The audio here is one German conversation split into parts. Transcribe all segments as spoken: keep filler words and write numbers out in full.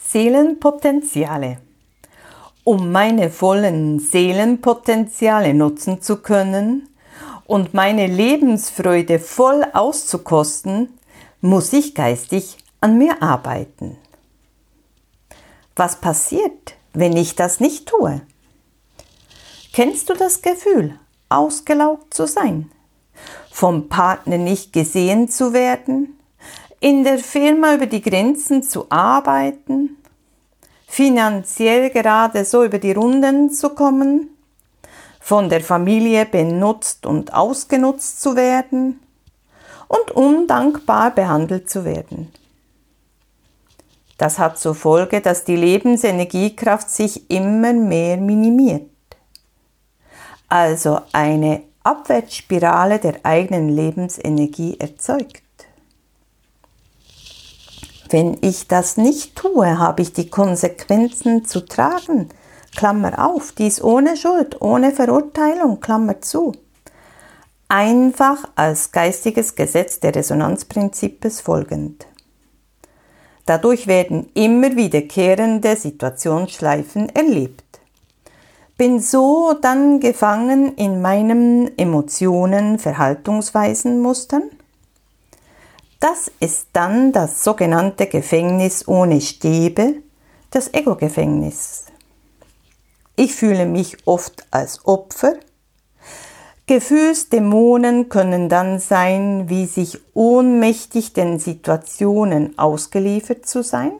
Seelenpotenziale. Um meine vollen Seelenpotenziale nutzen zu können und meine Lebensfreude voll auszukosten, muss ich geistig an mir arbeiten. Was passiert, wenn ich das nicht tue? Kennst du das Gefühl, ausgelaugt zu sein, vom Partner nicht gesehen zu werden, in der Firma über die Grenzen zu arbeiten, finanziell gerade so über die Runden zu kommen, von der Familie benutzt und ausgenutzt zu werden und undankbar behandelt zu werden? Das hat zur Folge, dass die Lebensenergiekraft sich immer mehr minimiert. Also eine Abwärtsspirale der eigenen Lebensenergie erzeugt. Wenn ich das nicht tue, habe ich die Konsequenzen zu tragen, Klammer auf, dies ohne Schuld, ohne Verurteilung, Klammer zu. Einfach als geistiges Gesetz der Resonanzprinzips folgend. Dadurch werden immer wiederkehrende Situationsschleifen erlebt. Bin so dann gefangen in meinen Emotionen, Verhaltensweisen, Mustern. Das ist dann das sogenannte Gefängnis ohne Stäbe, das Ego-Gefängnis. Ich fühle mich oft als Opfer. Gefühlsdämonen können dann sein, wie sich ohnmächtig den Situationen ausgeliefert zu sein.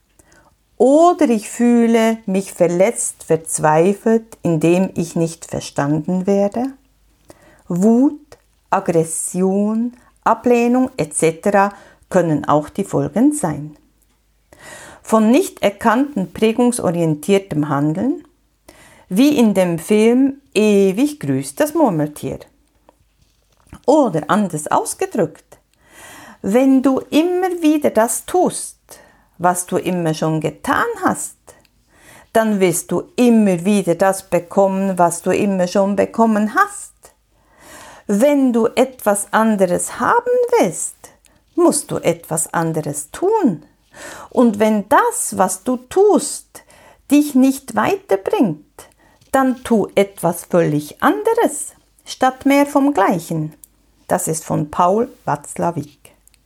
Oder ich fühle mich verletzt, verzweifelt, indem ich nicht verstanden werde. Wut, Aggression, Ablehnung et cetera können auch die Folgen sein. Von nicht erkannten prägungsorientiertem Handeln, wie in dem Film Ewig grüßt das Murmeltier. Oder anders ausgedrückt, wenn du immer wieder das tust, was du immer schon getan hast, dann wirst du immer wieder das bekommen, was du immer schon bekommen hast. Wenn du etwas anderes haben willst, musst du etwas anderes tun. Und wenn das, was du tust, dich nicht weiterbringt, dann tu etwas völlig anderes, statt mehr vom Gleichen. Das ist von Paul Watzlawick.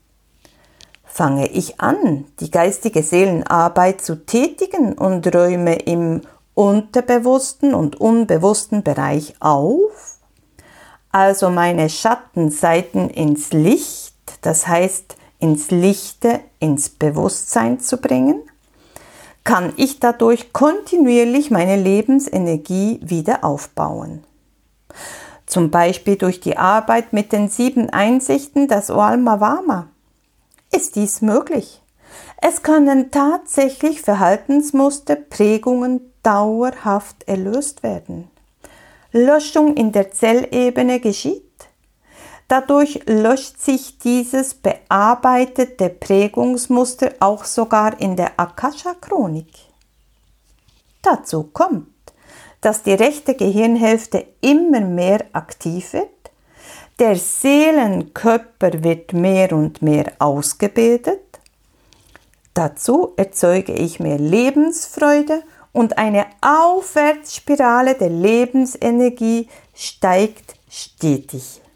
Fange ich an, die geistige Seelenarbeit zu tätigen und räume im unterbewussten und unbewussten Bereich auf, also meine Schattenseiten ins Licht, das heißt ins Lichte, ins Bewusstsein zu bringen, kann ich dadurch kontinuierlich meine Lebensenergie wieder aufbauen. Zum Beispiel durch die Arbeit mit den sieben Einsichten des Oalma-Wama. Ist dies möglich? Es können tatsächlich Verhaltensmuster, Prägungen dauerhaft erlöst werden. Löschung in der Zellebene geschieht. Dadurch löscht sich dieses bearbeitete Prägungsmuster auch sogar in der Akasha-Chronik. Dazu kommt, dass die rechte Gehirnhälfte immer mehr aktiv wird, der Seelenkörper wird mehr und mehr ausgebildet. Dazu erzeuge ich mehr Lebensfreude und eine Aufwärtsspirale der Lebensenergie steigt stetig.